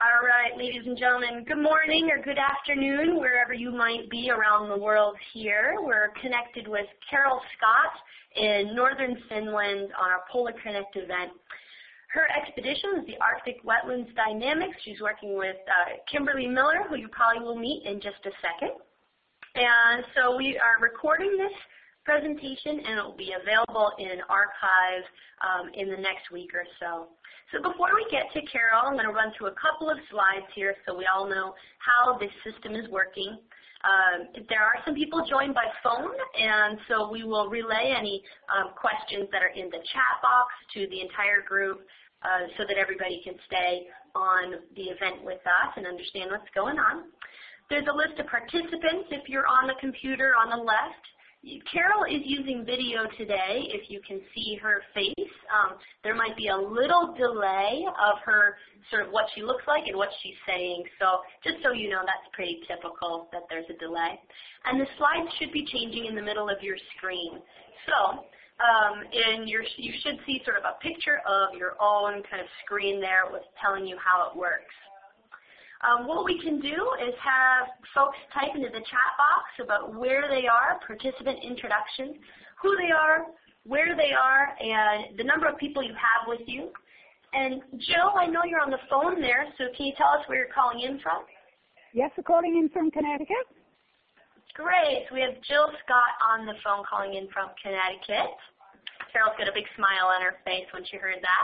All right, ladies and gentlemen, good morning or good afternoon, wherever you might be around the world here. We're connected with Carol Scott in northern Finland on our Polar Connect event. Her expedition is the Arctic Wetlands Dynamics. She's working with Kimberly Miller, who you probably will meet in just a second. And so we are recording this presentation, and it will be available in archive in the next week or so. So before we get to Carol, I'm going to run through a couple of slides here so we all know how this system is working. There are some people joined by phone, and so we will relay any questions that are in the chat box to the entire group so that everybody can stay on the event with us and understand what's going on. There's a list of participants if you're on the computer on the left. Carol is using video today, if you can see her face. There might be a little delay of her, sort of what she looks like and what she's saying. So just so you know, that's pretty typical that there's a delay. And the slides should be changing in the middle of your screen. So you should see sort of a picture of your own kind of screen there with telling you how it works. What we can do is have folks type into the chat box about where they are, participant introduction, who they are, where they are, and the number of people you have with you. And Jill, I know you're on the phone there, so can you tell us where you're calling in from? Yes, we're calling in from Connecticut. Great. So we have Jill Scott on the phone calling in from Connecticut. Carol's got a big smile on her face when she heard that.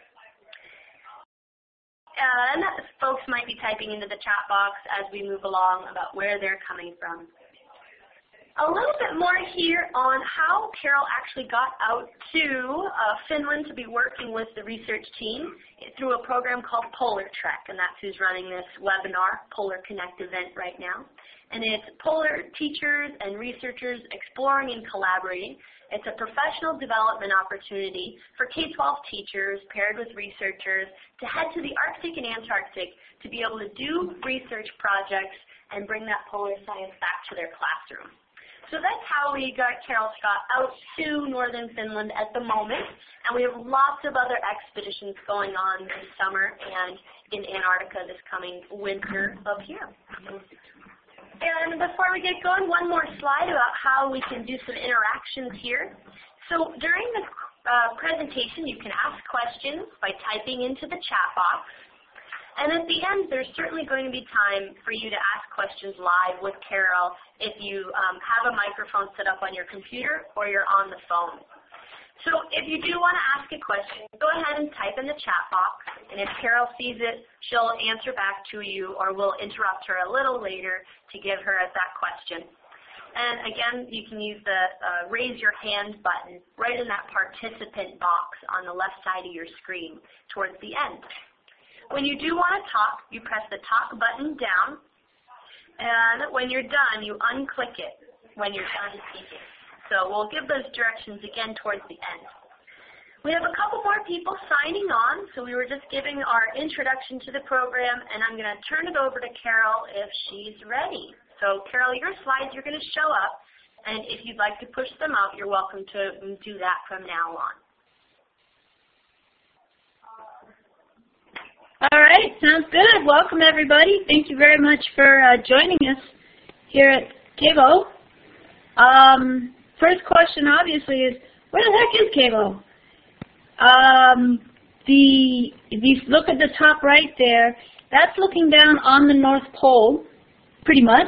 And folks might be typing into the chat box as we move along about where they're coming from. A little bit more here on how Carol actually got out to Finland to be working with the research team through a program called Polar Trek, and that's who's running this webinar, Polar Connect event right now. And it's polar teachers and researchers exploring and collaborating. It's a professional development opportunity for K-12 teachers paired with researchers to head to the Arctic and Antarctic to be able to do research projects and bring that polar science back to their classroom. So that's how we got Carol Scott out to northern Finland at the moment, and we have lots of other expeditions going on this summer and in Antarctica this coming winter up here. And before we get going, one more slide about how we can do some interactions here. So during the presentation, you can ask questions by typing into the chat box. And at the end, there's certainly going to be time for you to ask questions live with Carol if you have a microphone set up on your computer or you're on the phone. So if you do want to ask a question, go ahead and type in the chat box. And if Carol sees it, she'll answer back to you, or we'll interrupt her a little later to give her that question. And again, you can use the raise your hand button right in that participant box on the left side of your screen towards the end. When you do want to talk, you press the talk button down, and when you're done, you unclick it when you're done speaking. So we'll give those directions again towards the end. We have a couple more people signing on, so we were just giving our introduction to the program, and I'm going to turn it over to Carol if she's ready. So Carol, your slides are going to show up, and if you'd like to push them out, you're welcome to do that from now on. All right, sounds good. Welcome, everybody. Thank you very much for joining us here at KAVO. First question, obviously, is where the heck is KAVO? If you look at the top right there, that's looking down on the North Pole, pretty much.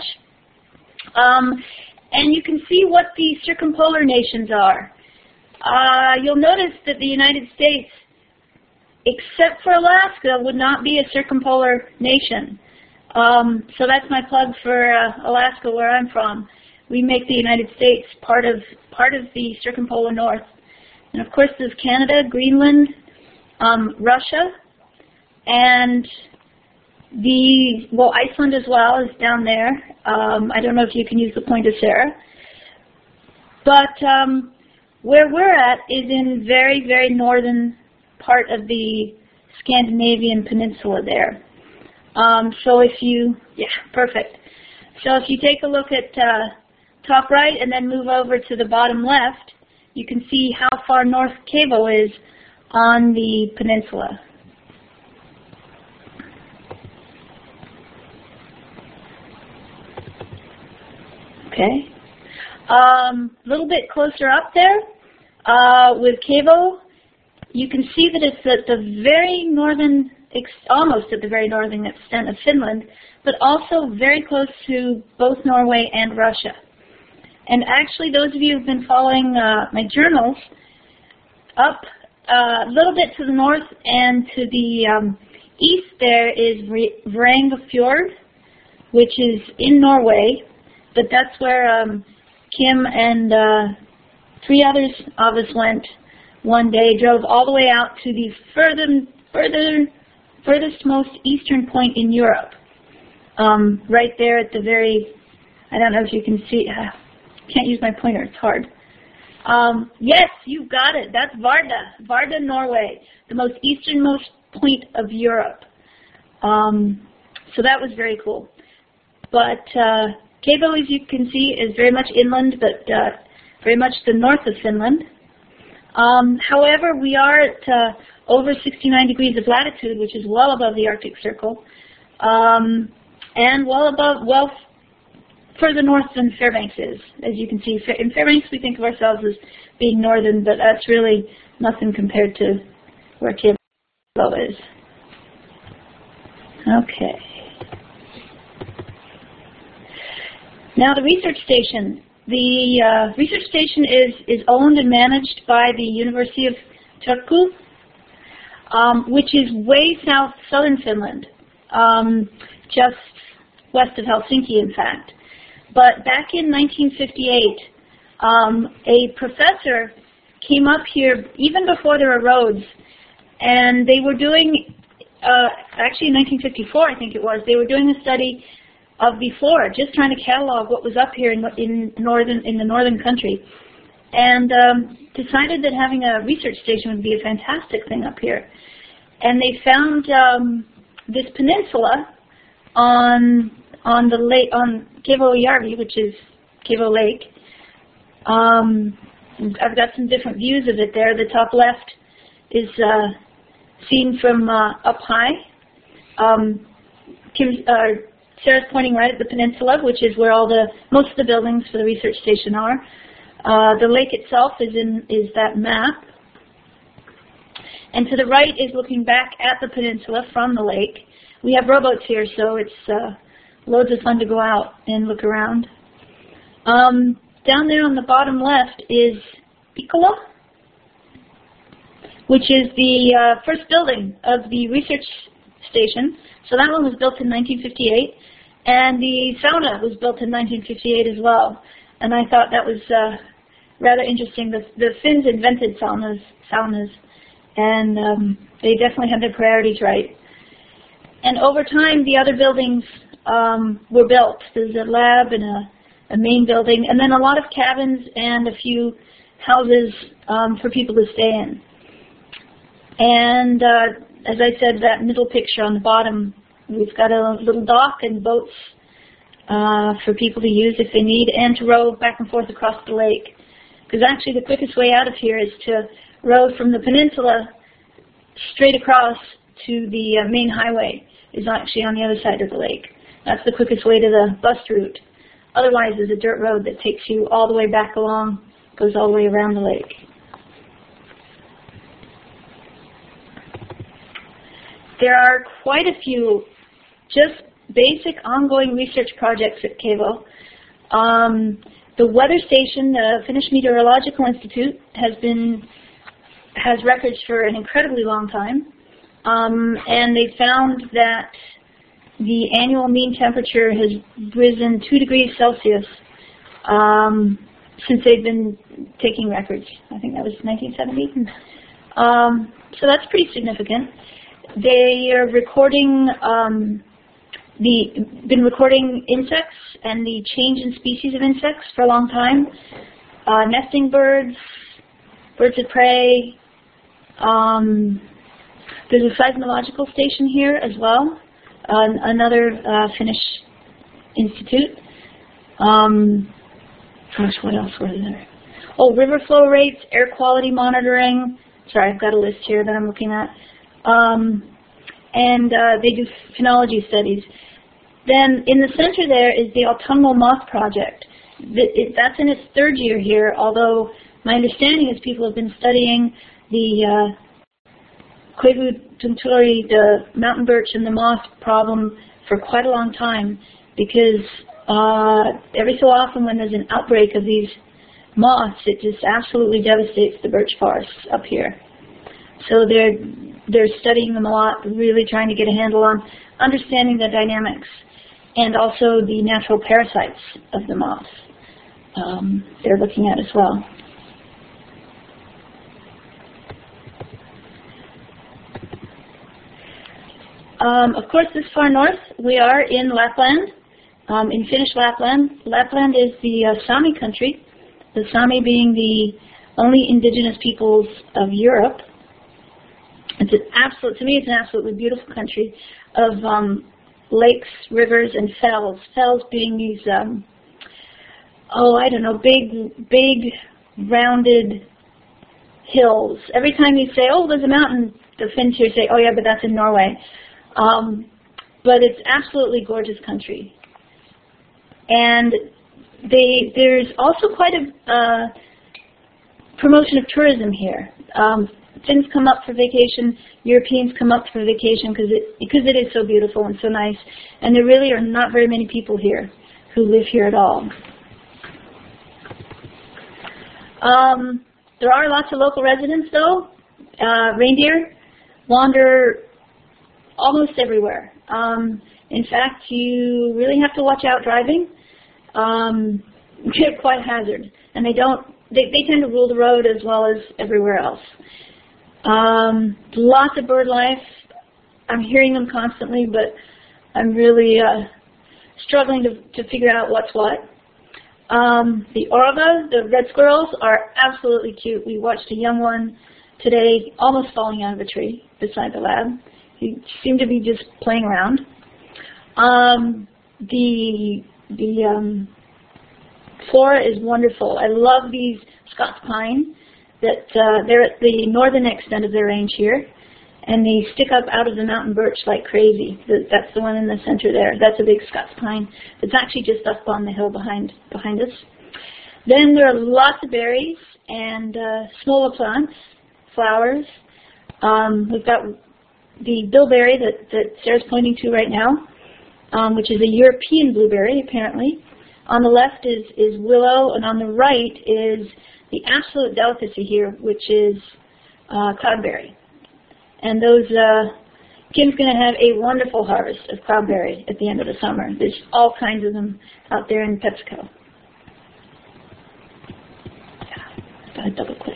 And you can see what the circumpolar nations are. You'll notice that the United States, except for Alaska, would not be a circumpolar nation. So that's my plug for Alaska, where I'm from. We make the United States part of the circumpolar north. And of course there's Canada, Greenland, Russia, and Iceland as well is down there. I don't know if you can use the pointer, Sarah. But where we're at is in very, very northern part of the Scandinavian peninsula there. So if you, perfect. So if you take a look at top right and then move over to the bottom left, you can see how far north KAVO is on the peninsula. Okay. A little bit closer up there with Kaivo, you can see that it's at the very northern, almost at the very northern extent of Finland, but also very close to both Norway and Russia. And actually, those of you who've been following my journals, up a little bit to the north and to the east there is Varange Fjord, which is in Norway, but that's where Kim and 3 others of us went one day, drove all the way out to the furthest most eastern point in Europe. Right there at the very, I don't know if you can see, can't use my pointer, it's hard. Yes, you got it, that's Varda, Norway, the most easternmost point of Europe. So that was very cool. But Kaivo, as you can see, is very much inland, but very much the north of Finland. However, we are at over 69 degrees of latitude, which is well above the Arctic Circle, and well further north than Fairbanks is, as you can see. In Fairbanks, we think of ourselves as being northern, but that's really nothing compared to where Kaivo is. Okay. Now the research station. The research station is owned and managed by the University of Turku, which is way southern Finland, just west of Helsinki, in fact. But back in 1958, a professor came up here even before there were roads, and they were doing, actually in 1954 I think it was, they were doing a study of the flora, just trying to catalog what was up here in the northern country, and decided that having a research station would be a fantastic thing up here. And they found this peninsula on the lake, on Kaivojärvi, which is Kaivo Lake. I've got some different views of it there. The top left is seen from up high. Sarah's pointing right at the peninsula, which is where most of the buildings for the research station are. The lake itself is that map. And to the right is looking back at the peninsula from the lake. We have rowboats here, so it's loads of fun to go out and look around. Down there on the bottom left is Pikola, which is the first building of the research station. So that one was built in 1958, and the sauna was built in 1958 as well. And I thought that was rather interesting. The Finns invented saunas, and they definitely had their priorities right. And over time, the other buildings were built. There's a lab and a main building, and then a lot of cabins and a few houses for people to stay in. And as I said, that middle picture on the bottom, we've got a little dock and boats for people to use if they need, and to row back and forth across the lake. Because actually the quickest way out of here is to row from the peninsula straight across to the main highway. Is actually on the other side of the lake. That's the quickest way to the bus route. Otherwise, there's a dirt road that takes you all the way back along, goes all the way around the lake. There are quite a few just basic ongoing research projects at Kaivo. The weather station, the Finnish Meteorological Institute, has records for an incredibly long time. And they found that the annual mean temperature has risen 2 degrees Celsius since they've been taking records. I think that was 1970. So that's pretty significant. They are recording been recording insects and the change in species of insects for a long time. Nesting birds, birds of prey. There's a seismological station here as well, another Finnish institute. Gosh, what else was there? Oh, river flow rates, air quality monitoring. Sorry, I've got a list here that I'm looking at. And they do phenology studies. Then in the center there is the autumnal moth project. that's in its third year here, although my understanding is people have been studying the Quevu tunturi, the mountain birch and the moss problem for quite a long time, because every so often when there's an outbreak of these moths, it just absolutely devastates the birch forests up here. So they're studying them a lot, really trying to get a handle on understanding the dynamics and also the natural parasites of the moths. They're looking at as well. Of course, this far north, we are in Lapland, in Finnish Lapland. Lapland is the Sami country, the Sami being the only indigenous peoples of Europe. It's an absolute, to me, it's an absolutely beautiful country of lakes, rivers, and fells. Fells being these, big, rounded hills. Every time you say, oh, there's a mountain, the Finns here say, oh yeah, but that's in Norway. But it's absolutely gorgeous country. And there's also quite a promotion of tourism here. Finns come up for vacation, Europeans come up for vacation because it is so beautiful and so nice. And there really are not very many people here who live here at all. There are lots of local residents though. Reindeer wander almost everywhere. In fact, you really have to watch out driving. They're quite hazard, and they tend to rule the road as well as everywhere else. Lots of bird life. I'm hearing them constantly, but I'm really struggling to figure out what's what. The orava, the red squirrels, are absolutely cute. We watched a young one today almost falling out of a tree beside the lab. He seemed to be just playing around. The flora is wonderful. I love these Scots pine that they're at the northern extent of their range here, and they stick up out of the mountain birch like crazy. That's the one in the center there. That's a big Scots pine. It's actually just up on the hill behind us. Then there are lots of berries and smaller plants, flowers. We've got the bilberry that Sarah's pointing to right now, which is a European blueberry, apparently. On the left is willow, and on the right is the absolute delicacy here, which is cloudberry. And those, Kim's going to have a wonderful harvest of cloudberry at the end of the summer. There's all kinds of them out there in PepsiCo. Gotta double click.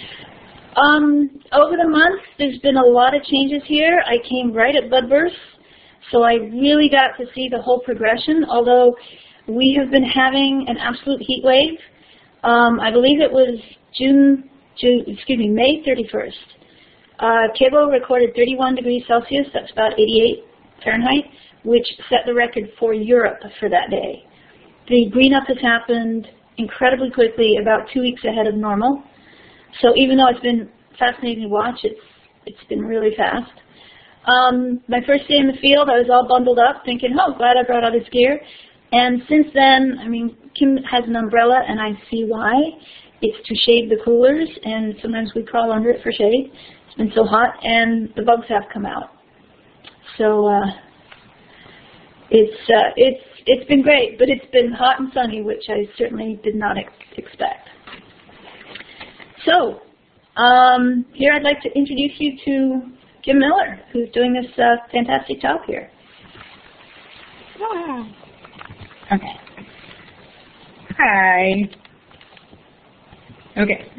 Over the months, there's been a lot of changes here. I came right at budburst, so I really got to see the whole progression, although we have been having an absolute heat wave. I believe it was May 31st. Kibo recorded 31 degrees Celsius, that's about 88 Fahrenheit, which set the record for Europe for that day. The green up has happened incredibly quickly, about 2 weeks ahead of normal. So even though it's been fascinating to watch, it's been really fast. My first day in the field, I was all bundled up thinking, oh, glad I brought all this gear. And since then, I mean, Kim has an umbrella, and I see why. It's to shade the coolers, and sometimes we crawl under it for shade. It's been so hot, and the bugs have come out. So it's been great, but it's been hot and sunny, which I certainly did not expect. So here I'd like to introduce you to Jim Miller, who's doing this fantastic job here. Wow. Okay. Hi. Okay.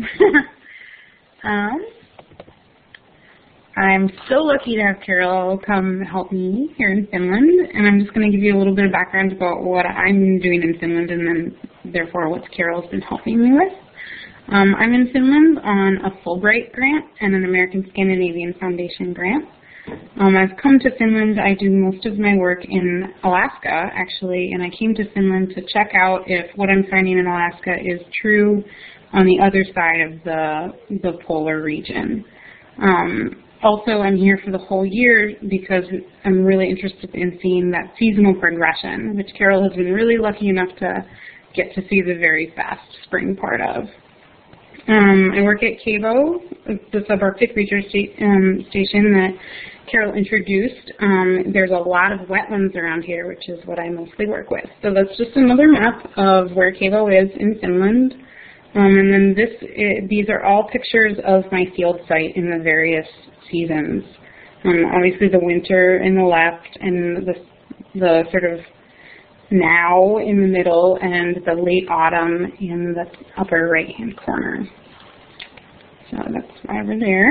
I'm so lucky to have Carol come help me here in Finland, and I'm just going to give you a little bit of background about what I'm doing in Finland, and then therefore what Carol's been helping me with. I'm in Finland on a Fulbright grant and an American Scandinavian Foundation grant. I've come to Finland. I do most of my work in Alaska, actually, and I came to Finland to check out if what I'm finding in Alaska is true on the other side of the polar region. Also, I'm here for the whole year because I'm really interested in seeing that seasonal progression, which Carol has been really lucky enough to get to see the very fast spring part of. I work at CABO, the subarctic research station that Carol introduced. There's a lot of wetlands around here, which is what I mostly work with. So that's just another map of where CABO is in Finland. And then these are all pictures of my field site in the various seasons. Obviously the winter in the left, and the sort of now in the middle, and the late autumn in the upper right-hand corner. So that's why we're there.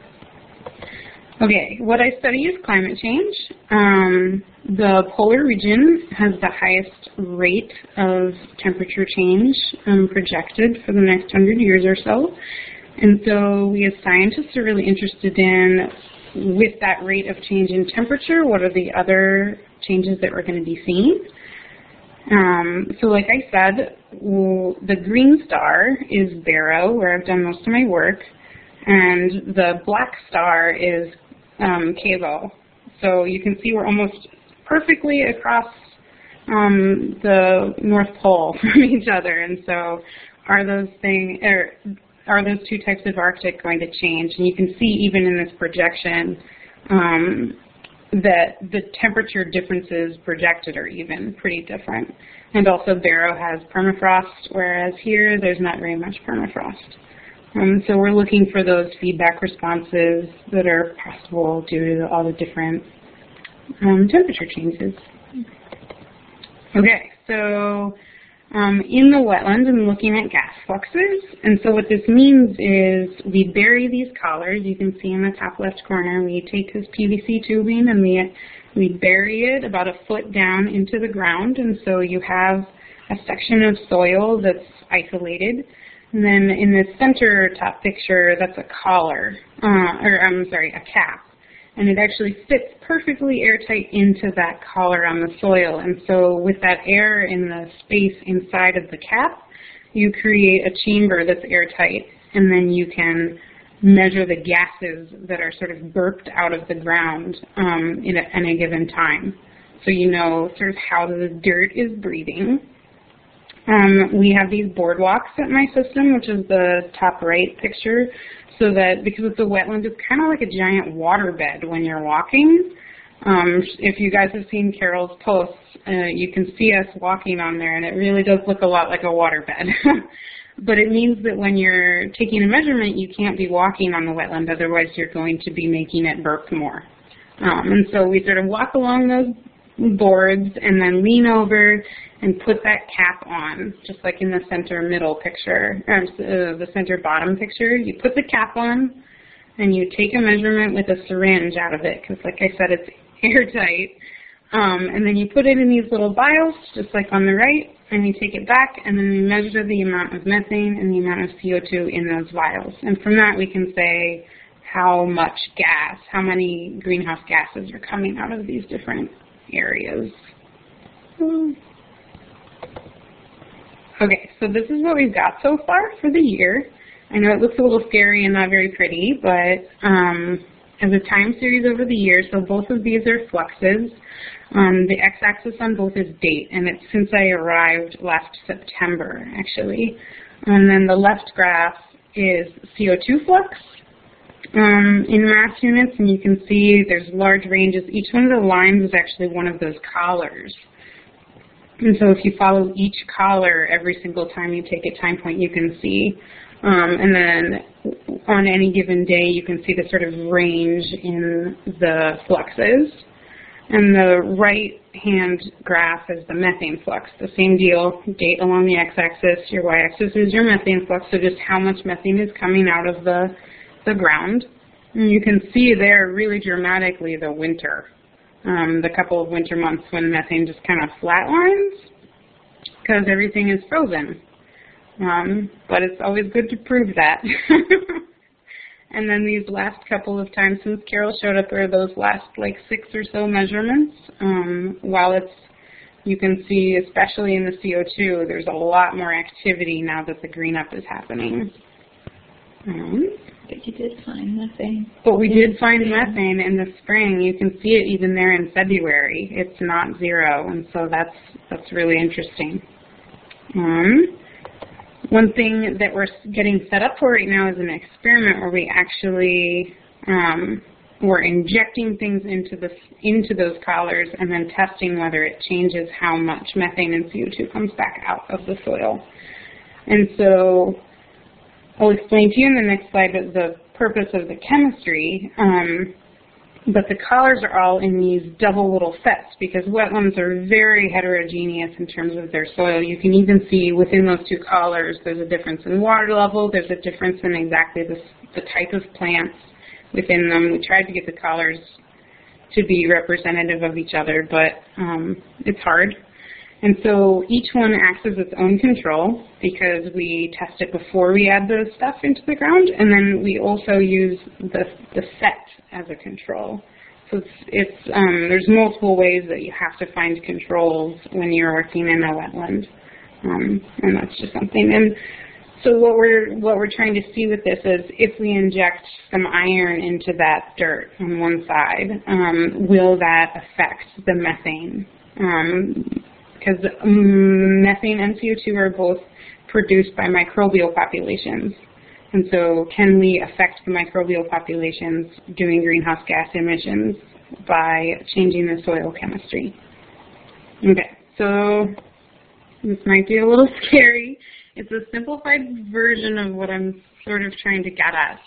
Okay, what I study is climate change. The polar region has the highest rate of temperature change projected for the next 100 years or so. And so we as scientists are really interested in, with that rate of change in temperature, what are the other changes that we're going to be seeing? So like I said, the green star is Barrow, where I've done most of my work, and the black star is CABO. So you can see we're almost perfectly across the North Pole from each other, and so are those two types of Arctic going to change? And you can see even in this projection that the temperature differences projected are even pretty different. And also Barrow has permafrost, whereas here there's not very much permafrost. So we're looking for those feedback responses that are possible due to all the different temperature changes. Okay, so in the wetlands, I'm looking at gas fluxes. And so what this means is we bury these collars. You can see in the top left corner, we take this PVC tubing and we bury it about a foot down into the ground. And so you have a section of soil that's isolated. And then in the center top picture, that's a collar, a cap. And it actually fits perfectly airtight into that collar on the soil. And so with that air in the space inside of the cap, you create a chamber that's airtight, and then you can measure the gases that are sort of burped out of the ground in a given time. So you know sort of how the dirt is breathing. We have these boardwalks at my system, which is the top right picture, so that because it's a wetland, it's kind of like a giant waterbed when you're walking. If you guys have seen Carol's posts, you can see us walking on there, and it really does look a lot like a waterbed. But it means that when you're taking a measurement, you can't be walking on the wetland, otherwise you're going to be making it burp more. And so we sort of walk along those boards and then lean over and put that cap on, just like in the center middle picture, or the center bottom picture. You put the cap on and you take a measurement with a syringe out of it, because like I said, it's airtight. And then you put it in these little vials, just like on the right, and you take it back, and then we measure the amount of methane and the amount of CO2 in those vials. And from that we can say how much gas, how many greenhouse gases are coming out of these different areas. Okay, so this is what we've got so far for the year. I know it looks a little scary and not very pretty, but as a time series over the year, so both of these are fluxes. The x-axis on both is date, and it's since I arrived last September, actually. And then the left graph is CO2 flux in mass units, and you can see there's large ranges. Each one of the lines is actually one of those collars. And so if you follow each collar every single time you take a time point, you can see. And then on any given day, you can see the sort of range in the fluxes. And the right-hand graph is the methane flux. The same deal, date along the x-axis, your y-axis is your methane flux, so just how much methane is coming out of the ground. And you can see there really dramatically the winter. The couple of winter months when methane just kind of flatlines because everything is frozen. But it's always good to prove that. And then these last couple of times since Carol showed up are those last like 6 or so measurements. While you can see, especially in the CO2, there's a lot more activity now that the green up is happening. But you did find methane. But we did find methane in the spring. You can see it even there in February. It's not zero, and so that's really interesting. One thing that we're getting set up for right now is an experiment where we actually we're injecting things into those collars and then testing whether it changes how much methane and CO2 comes back out of the soil. And so I'll explain to you in the next slide the purpose of the chemistry. But the collars are all in these double little sets because wetlands are very heterogeneous in terms of their soil. You can even see within those two collars there's a difference in water level, there's a difference in exactly the type of plants within them. We tried to get the collars to be representative of each other, but it's hard. And so each one acts as its own control because we test it before we add the stuff into the ground, and then we also use the set as a control. So there's multiple ways that you have to find controls when you're working in a wetland, and that's just something. And so what we're trying to see with this is if we inject some iron into that dirt on one side, will that affect the methane? Because methane and CO2 are both produced by microbial populations. And so can we affect the microbial populations doing greenhouse gas emissions by changing the soil chemistry? Okay, so this might be a little scary. It's a simplified version of what I'm sort of trying to get at.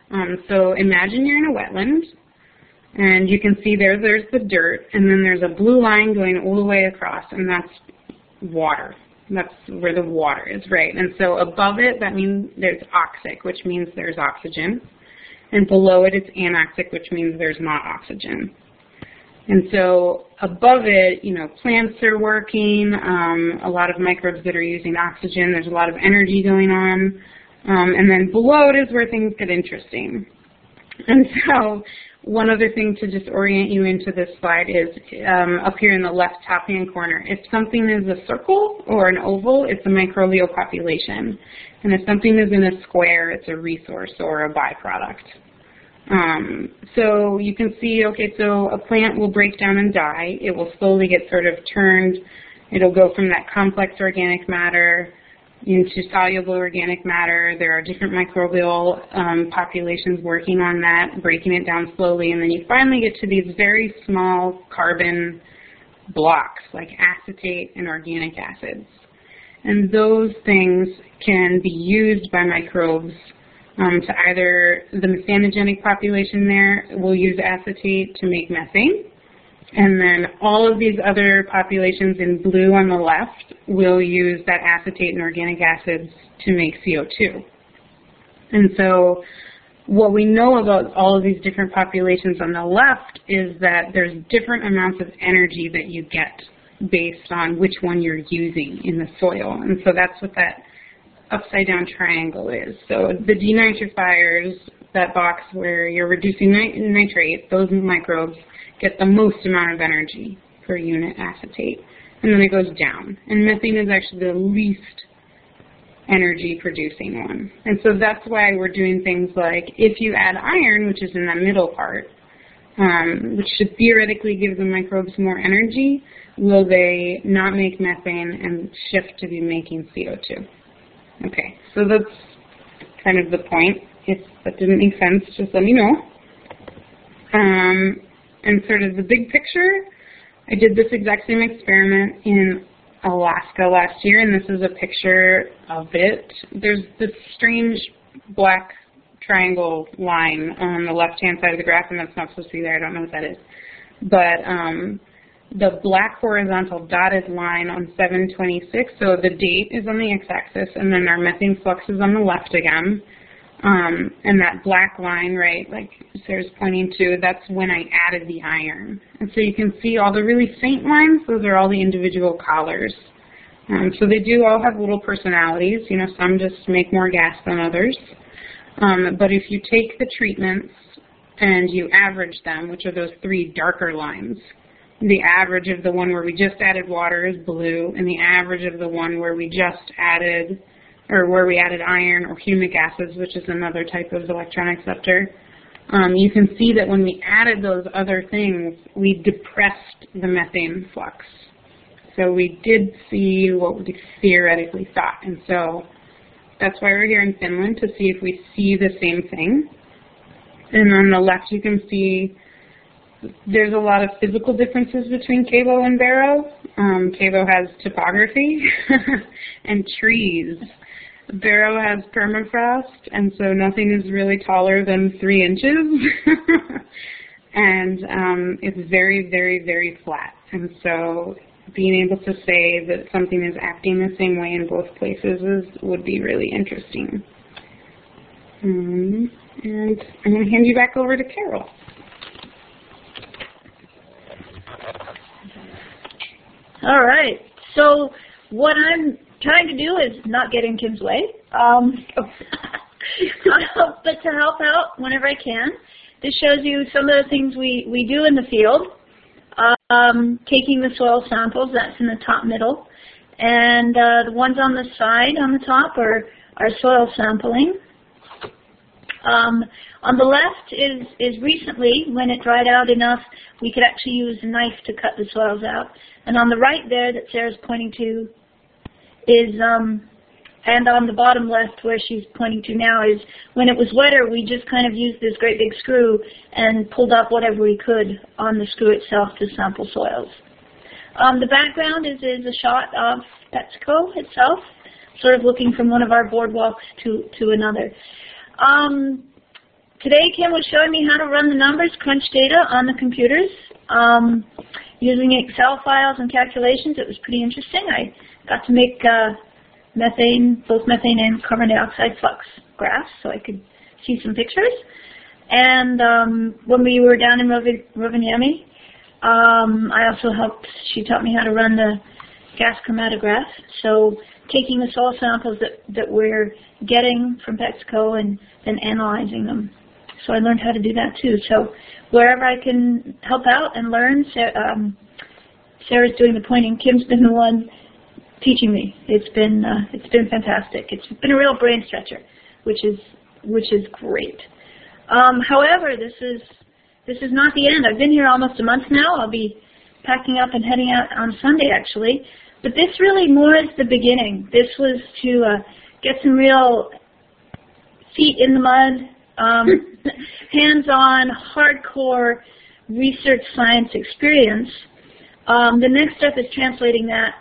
So imagine you're in a wetland, and you can see there's the dirt, and then there's a blue line going all the way across, and that's water. That's where the water is, right? And so above it, that means there's oxic, which means there's oxygen. And below it, it's anoxic, which means there's not oxygen. And so above it, plants are working, a lot of microbes that are using oxygen, there's a lot of energy going on. And then below it is where things get interesting. And so one other thing to just orient you into this slide is up here in the left top-hand corner. If something is a circle or an oval, it's a microbial population. And if something is in a square, it's a resource or a byproduct. So you can see, okay, so a plant will break down and die. It will slowly get sort of turned. It'll go from that complex organic matter into soluble organic matter. There are different microbial populations working on that, breaking it down slowly, and then you finally get to these very small carbon blocks like acetate and organic acids. And those things can be used by microbes to either the methanogenic population there will use acetate to make methane, and then all of these other populations in blue on the left will use that acetate and organic acids to make CO2. And so what we know about all of these different populations on the left is that there's different amounts of energy that you get based on which one you're using in the soil. And so that's what that upside down triangle is. So the denitrifiers, that box where you're reducing nitrate, those microbes get the most amount of energy per unit acetate. And then it goes down. And methane is actually the least energy producing one. And so that's why we're doing things like if you add iron, which is in the middle part, which should theoretically give the microbes more energy, will they not make methane and shift to be making CO2? Okay, so that's kind of the point. If that didn't make sense, just let me know. And sort of the big picture, I did this exact same experiment in Alaska last year, and this is a picture of it. There's this strange black triangle line on the left-hand side of the graph, and that's not supposed to be there. I don't know what that is. But the black horizontal dotted line on 7/26, so the date is on the x-axis, and then our methane flux is on the left again. And that black line, right, like Sarah's pointing to, that's when I added the iron. And so you can see all the really faint lines, those are all the individual collars. So they do all have little personalities. Some just make more gas than others. But if you take the treatments and you average them, which are those three darker lines, the average of the one where we just added water is blue, and the average of the one where we just added, or where we added iron or humic acids, which is another type of electron acceptor, you can see that when we added those other things, we depressed the methane flux. so we did see what we theoretically thought. And so that's why we're here in Finland, to see if we see the same thing. And on the left you can see there's a lot of physical differences between Kebo and Barrow. Kebo has topography and trees. Barrow has permafrost, and so nothing is really taller than 3 inches. And it's very, very, very flat. And so being able to say that something is acting the same way in both places would be really interesting. And I'm going to hand you back over to Carol. All right. So what I'm trying to do is not get in Kim's way, but to help out whenever I can. This shows you some of the things we do in the field. Taking the soil samples, that's in the top middle. And the ones on the side, on the top, are soil sampling. On the left is recently, when it dried out enough, we could actually use a knife to cut the soils out. And on the right there that Sarah's pointing to is, and on the bottom left where she's pointing to now, is when it was wetter, we just kind of used this great big screw and pulled up whatever we could on the screw itself to sample soils. The background is a shot of PepsiCo itself, sort of looking from one of our boardwalks to another. Today Kim was showing me how to run the numbers, crunch data on the computers, using Excel files and calculations. It was pretty interesting. I got to make methane, both methane and carbon dioxide flux graphs, so I could see some pictures. And when we were down in Rovaniemi, I also helped, she taught me how to run the gas chromatograph. So taking the soil samples that we're getting from PepsiCo and then analyzing them. So I learned how to do that too. So wherever I can help out and learn, Sarah's doing the pointing. Kim's been the one teaching me. It's been fantastic. It's been a real brain stretcher, which is great. However, this is not the end. I've been here almost a month now. I'll be packing up and heading out on Sunday, actually. But this really more is the beginning. This was to get some real feet in the mud, hands-on, hardcore research science experience. The next step is translating that,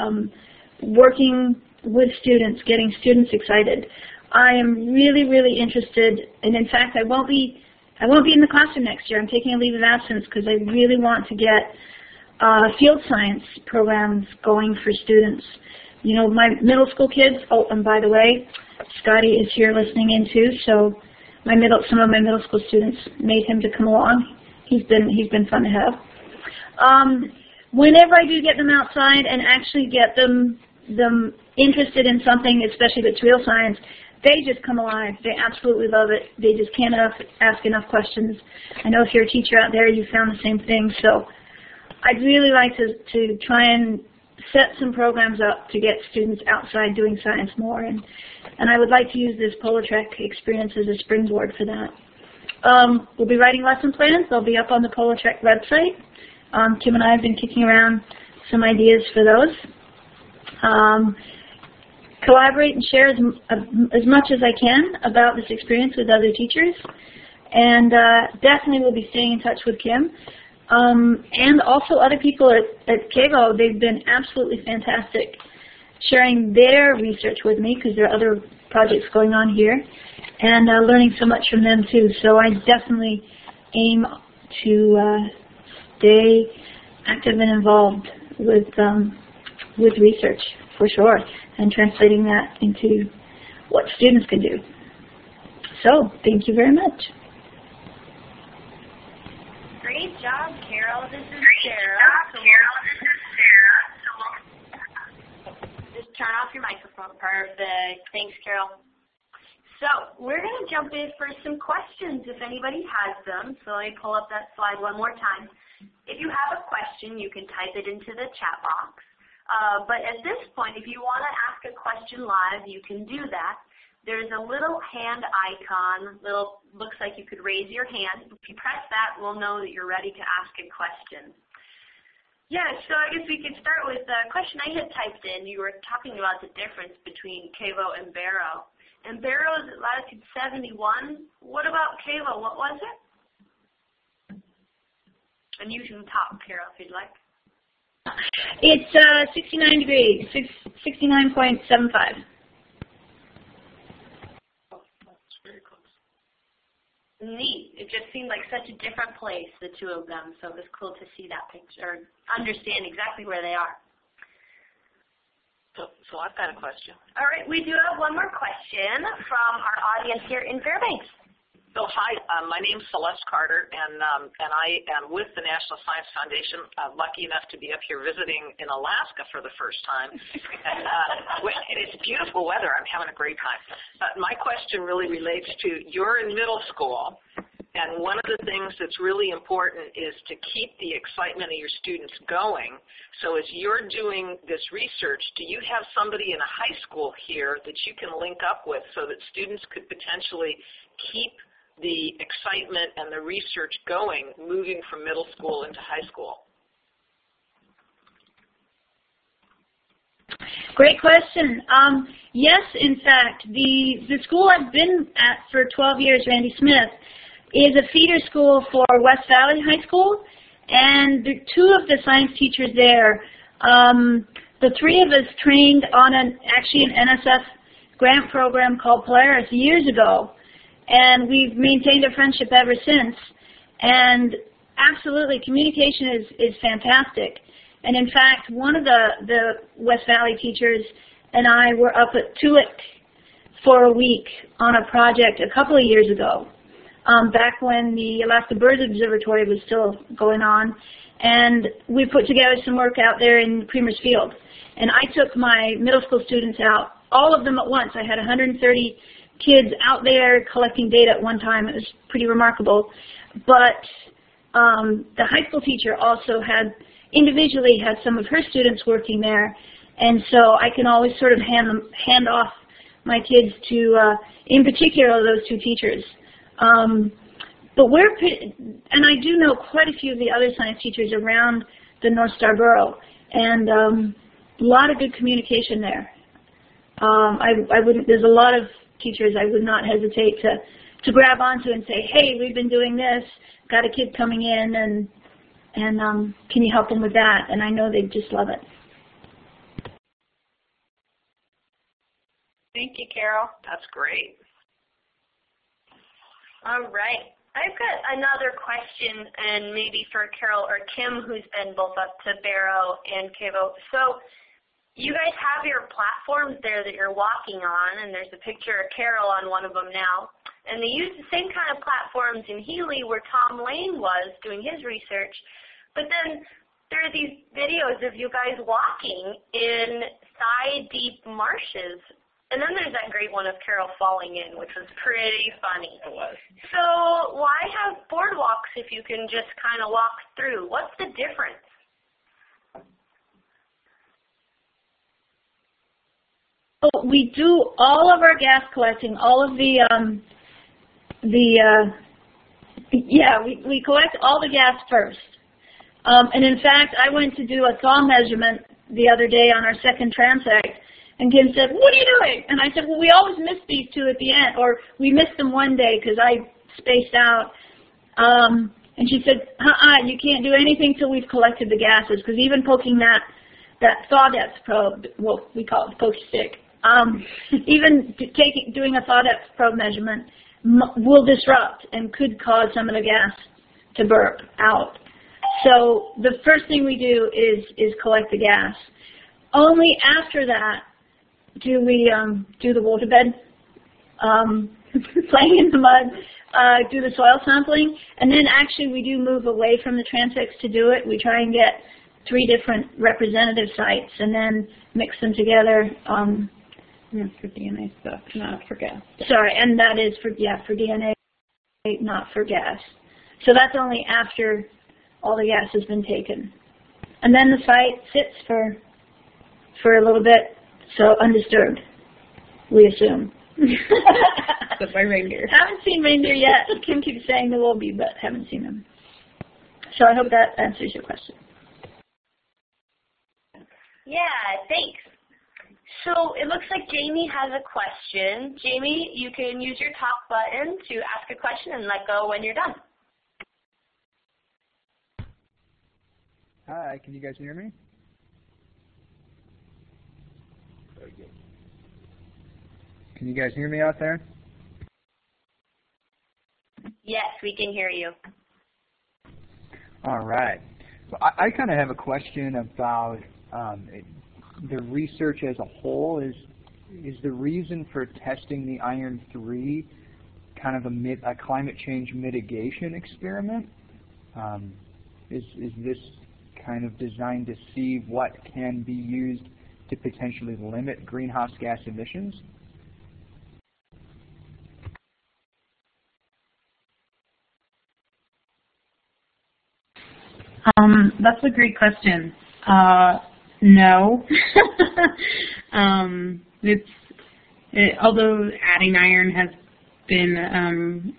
working with students, getting students excited. I am really, really interested, and in fact, I won't be in the classroom next year. I'm taking a leave of absence because I really want to get field science programs going for students. You know, my middle school kids. Oh, and by the way, Scotty is here listening in too. So some of my middle school students made him to come along. He's been fun to have. Whenever I do get them outside and actually get them interested in something, especially if it's real science, they just come alive. They absolutely love it. They just can't ask enough questions. I know if you're a teacher out there, you found the same thing. So I'd really like to try and set some programs up to get students outside doing science more. And I would like to use this PolarTrek experience as a springboard for that. We'll be writing lesson plans. They'll be up on the PolarTrek website. Kim and I have been kicking around some ideas for those. Collaborate and share as much as I can about this experience with other teachers. And definitely will be staying in touch with Kim. And also other people at Kebo. They've been absolutely fantastic sharing their research with me because there are other projects going on here. And learning so much from them too. So I definitely aim to stay active and involved with research, for sure, and translating that into what students can do. So, thank you very much. Great job, Carol. This is Sarah. Just turn off your microphone. Perfect. Thanks, Carol. So, we're going to jump in for some questions if anybody has them. So, let me pull up that slide one more time. If you have a question, you can type it into the chat box. But at this point, if you want to ask a question live, you can do that. There's a little hand icon, looks like you could raise your hand. If you press that, we'll know that you're ready to ask a question. Yeah, so I guess we could start with the question I had typed in. You were talking about the difference between CAVO and Barrow. And Barrow is at latitude 71. What about CAVO? What was it? And you can talk, Carol, if you'd like. It's 69 degrees, 69.75. Neat. It just seemed like such a different place, the two of them, so it was cool to see that picture, or understand exactly where they are. So I've got a question. All right, we do have one more question from our audience here in Fairbanks. So hi, my name's Celeste Carter, and I am with the National Science Foundation. Lucky enough to be up here visiting in Alaska for the first time, and it's beautiful weather. I'm having a great time. My question really relates to you're in middle school, and one of the things that's really important is to keep the excitement of your students going. So as you're doing this research, do you have somebody in a high school here that you can link up with so that students could potentially keep the excitement and the research going, moving from middle school into high school? Great question. Yes, in fact, the school I've been at for 12 years, Randy Smith, is a feeder school for West Valley High School, and the two of the science teachers there, the three of us trained on actually an NSF grant program called Polaris years ago. And we've maintained a friendship ever since. And absolutely, communication is fantastic. And in fact, one of the West Valley teachers and I were up at Tulik for a week on a project a couple of years ago, back when the Alaska Birds Observatory was still going on. And we put together some work out there in Creamer's Field. And I took my middle school students out, all of them at once. I had 130 kids out there collecting data at one time. It was pretty remarkable. But the high school teacher also individually had some of her students working there, and so I can always sort of hand off my kids to, in particular, those two teachers. But and I do know quite a few of the other science teachers around the North Star Borough, and a lot of good communication there. There's a lot of teachers I would not hesitate to grab onto and say, hey, we've been doing this, got a kid coming in, and can you help them with that? And I know they'd just love it. Thank you, Carol. That's great. All right. I've got another question, and maybe for Carol or Kim, who's been both up to Barrow and CAVO. So you guys have your platforms there that you're walking on, and there's a picture of Carol on one of them now. And they use the same kind of platforms in Healy where Tom Lane was doing his research. But then there are these videos of you guys walking in thigh-deep marshes. And then there's that great one of Carol falling in, which was pretty funny. It was. So why have boardwalks if you can just kind of walk through? What's the difference? We do all of our gas collecting, all of we collect all the gas first. And in fact, I went to do a thaw measurement the other day on our second transect, and Kim said, what are you doing? And I said, well, we always miss these two at the end, or we missed them one day because I spaced out. And she said, you can't do anything till we've collected the gases, because even poking that thaw depth probe, well, we call it poke stick, even doing a thaw depth probe measurement will disrupt and could cause some of the gas to burp out. So the first thing we do is collect the gas. Only after that do we do the waterbed, playing in the mud, do the soil sampling, and then actually we do move away from the transects to do it. We try and get 3 different representative sites and then mix them together. That's for DNA stuff, not for gas. Sorry, and that is for DNA, not for gas. So that's only after all the gas has been taken. And then the site sits for a little bit, so undisturbed, we assume. Except by reindeer. Haven't seen reindeer yet. Kim keeps saying there will be, but haven't seen them. So I hope that answers your question. Yeah, thanks. So it looks like Jamie has a question. Jamie, you can use your talk button to ask a question and let go when you're done. Hi, can you guys hear me? Can you guys hear me out there? Yes, we can hear you. All right. Well, I kind of have a question about the research as a whole. Is the reason for testing the iron 3 kind of a climate change mitigation experiment? Is this kind of designed to see what can be used to potentially limit greenhouse gas emissions? That's a great question. No. Although adding iron has been,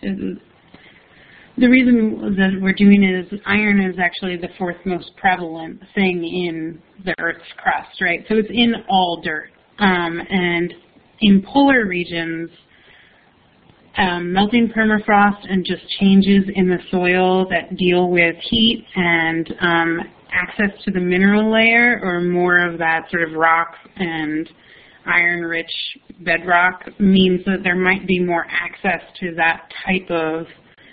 the reason that we're doing it is iron is actually the fourth most prevalent thing in the Earth's crust, right? So it's in all dirt. And in polar regions, melting permafrost and just changes in the soil that deal with heat and access to the mineral layer, or more of that sort of rock and iron-rich bedrock, means that there might be more access to that type of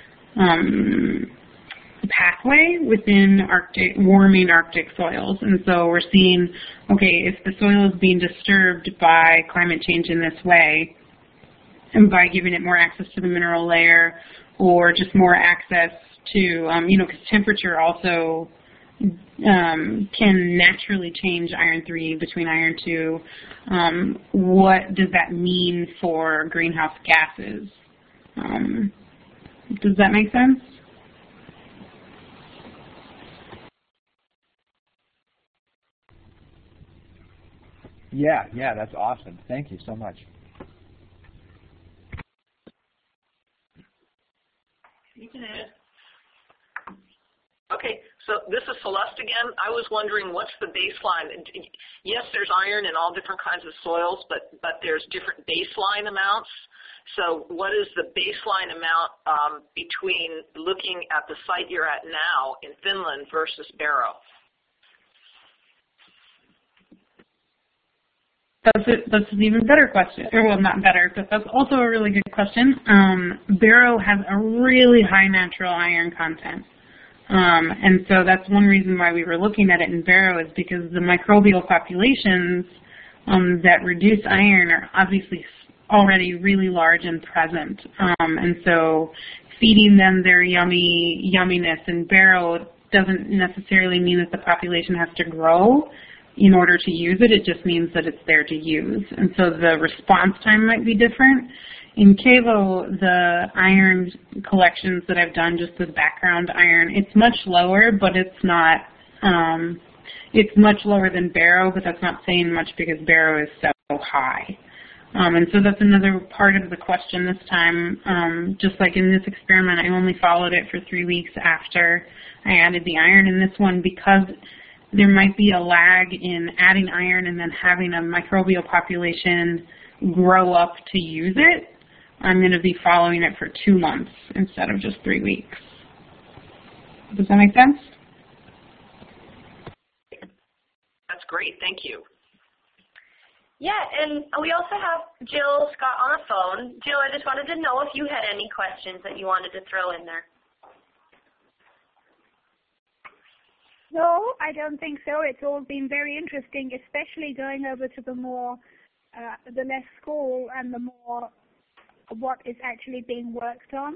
pathway within warming Arctic soils. And so we're seeing, okay, if the soil is being disturbed by climate change in this way, and by giving it more access to the mineral layer, or just more access to, because temperature also can naturally change iron 3 between iron 2. What does that mean for greenhouse gases? Does that make sense? Yeah, that's awesome. Thank you so much. You can add. Okay, so this is Celeste again. I was wondering, what's the baseline? Yes, there's iron in all different kinds of soils, but there's different baseline amounts. So what is the baseline amount between looking at the site you're at now in Finland versus Barrow? That's an even better question. Or, well, not better, but that's also a really good question. Barrow has a really high natural iron content. And so that's one reason why we were looking at it in Barrow, is because the microbial populations that reduce iron are obviously already really large and present. And so feeding them their yumminess in Barrow doesn't necessarily mean that the population has to grow in order to use it. It just means that it's there to use. And so the response time might be different. In Kevo, the iron collections that I've done just with background iron, it's much lower, but it's not, it's much lower than Barrow, but that's not saying much because Barrow is so high. And so that's another part of the question this time. Just like in this experiment, I only followed it for 3 weeks after I added the iron. In this one, because there might be a lag in adding iron and then having a microbial population grow up to use it, I'm going to be following it for 2 months instead of just 3 weeks. Does that make sense? That's great. Thank you. Yeah, and we also have Jill Scott on the phone. Jill, I just wanted to know if you had any questions that you wanted to throw in there. No, I don't think so. It's all been very interesting, especially going over to the more, the less school and the more what is actually being worked on.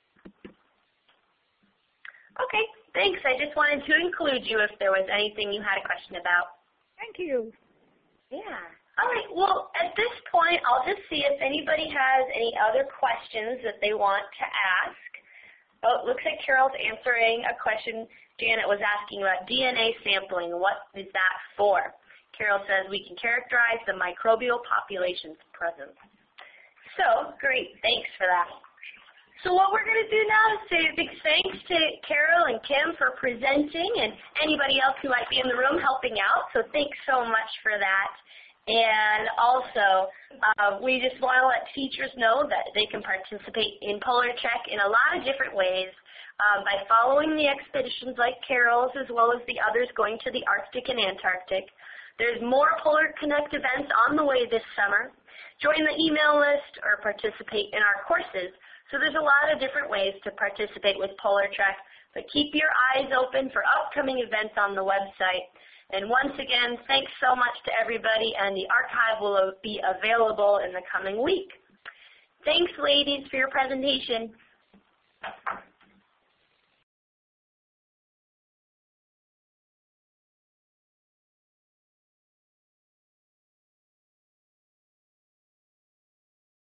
Okay, thanks. I just wanted to include you if there was anything you had a question about. Thank you. Yeah. All right, well, at this point, I'll just see if anybody has any other questions that they want to ask. Oh, it looks like Carol's answering a question Janet was asking about DNA sampling. What is that for? Carol says we can characterize the microbial population's presence. So, great. Thanks for that. So what we're going to do now is say a big thanks to Carol and Kim for presenting and anybody else who might be in the room helping out. So thanks so much for that. And also, we just want to let teachers know that they can participate in Polar Trek in a lot of different ways by following the expeditions like Carol's as well as the others going to the Arctic and Antarctic. There's more Polar Connect events on the way this summer. Join the email list or participate in our courses. So there's a lot of different ways to participate with Polar Trek, but keep your eyes open for upcoming events on the website. And once again, thanks so much to everybody, and the archive will be available in the coming week. Thanks, ladies, for your presentation.